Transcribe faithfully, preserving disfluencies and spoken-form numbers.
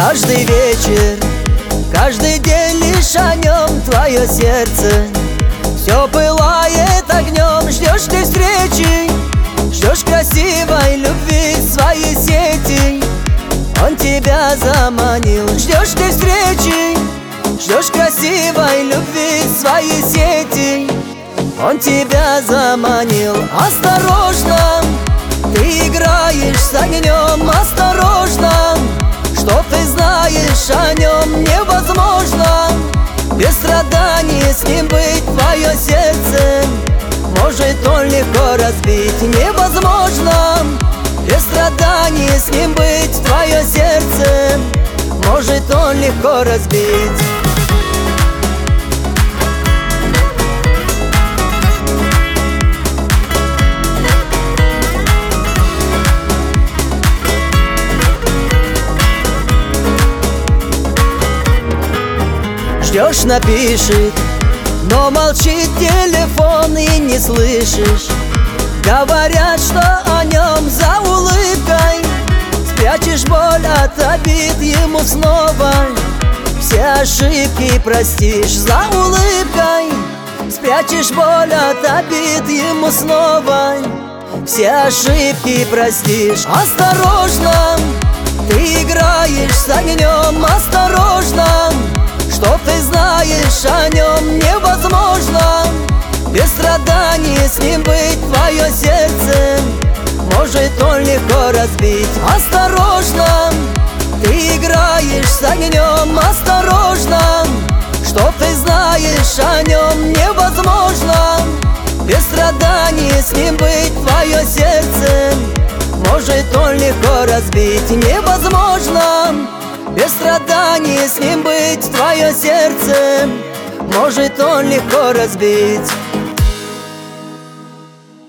Каждый вечер, каждый день лишь о нем твое сердце все пылает огнем. Ждешь ты встречи, ждешь красивой любви в свои сети. Он тебя заманил. Ждешь ты встречи, ждешь красивой любви в свои сети. Он тебя заманил. Осторожно, ты играешь с огнем. Осторожно, что ты знаешь о нем невозможно. Без страданий с ним быть твое сердце может он легко разбить. Невозможно без страданий с ним быть твое сердце может он легко разбить. Ждешь, напишет, но молчит телефон и не слышишь. Говорят, что о нем за улыбкой спрячешь боль от обид ему снова. Все ошибки простишь за улыбкой, спрячешь боль от обид ему снова. Все ошибки простишь. Осторожно, ты играешь с огнем. Осторожно, что ты знаешь о нем невозможно. Без страданий с ним быть твое сердце может он легко разбить. Осторожно, ты играешь с огнем. Осторожно, что ты знаешь о нем невозможно. Без страданий с ним быть твое сердце может он легко разбить. Невозможно без страданий с ним быть твое сердце может он легко разбить.